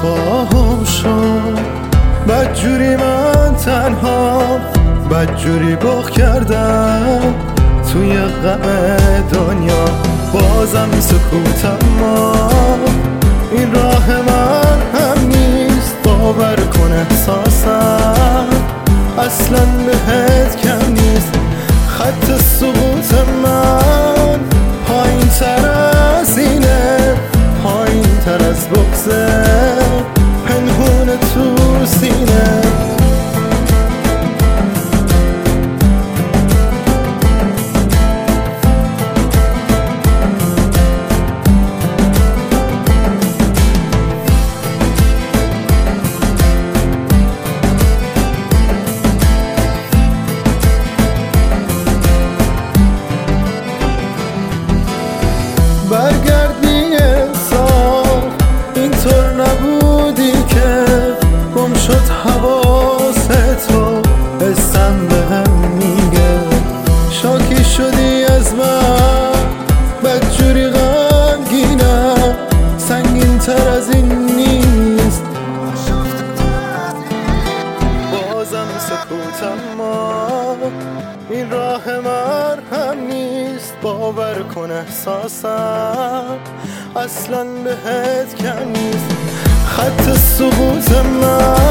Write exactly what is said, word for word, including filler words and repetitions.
وفاهم شد. بدجوری من تنها بدجوری بخ کردم توی غم دنیا، بازم سکوتم ما. این راه من هم نیست، باور کن احساسم اصلا بهت کم نیست. خط سقوط من پایین تر از اینه، پایین تر از بغضه پنهون تو سینه. برگردی انصاف، اینطور نبودی که گم شد حواست رو. حسم بهم میگه شاکی شدی از من، بدجوری غمگینم سنگین تر از این نیست. بازم سکوتم ما، این راه مرهم نیست، باور کن احساسم اصلا بهت کم نیست. خط سقوط من